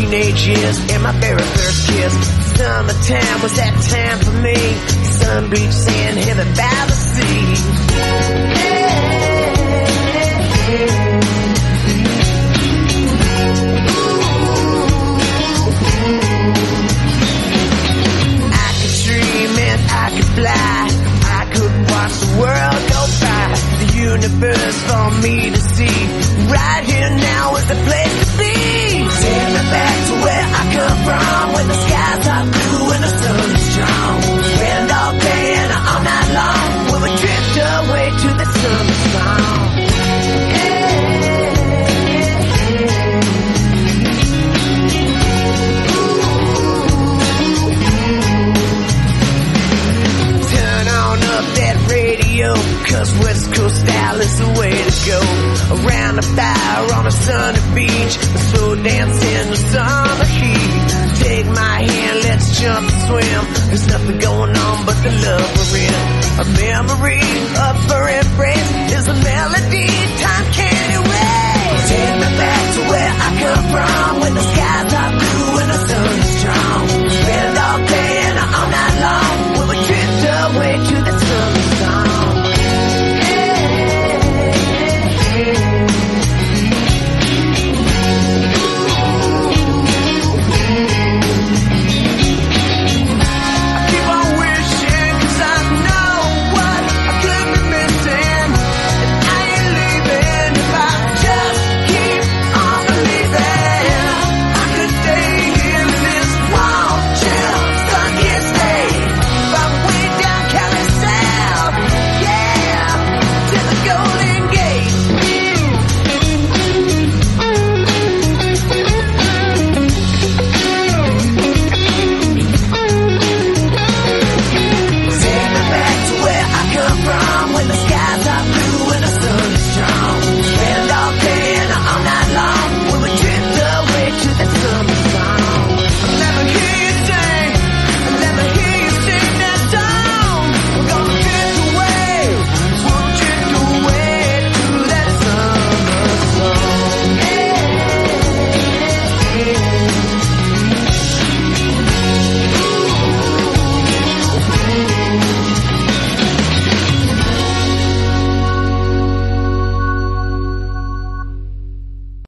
teenage years and my very first kiss. Summertime was that time for me. Sun bleached sand, heaven by the sea. I could dream and I could fly. I could watch the world go by. The universe for me to see. Right here now is the place to be. Take me back to where I come from, when the skies are blue and the sun is strong. Wind all day and all night long, when we drift away to the summer song. Turn on up that radio, 'cause West Coast style is the way to go. Around the fire on a sunny beach, a slow dance in the summer heat. Take my hand, let's jump and swim. There's nothing going on but the love we're in. A memory of her embrace.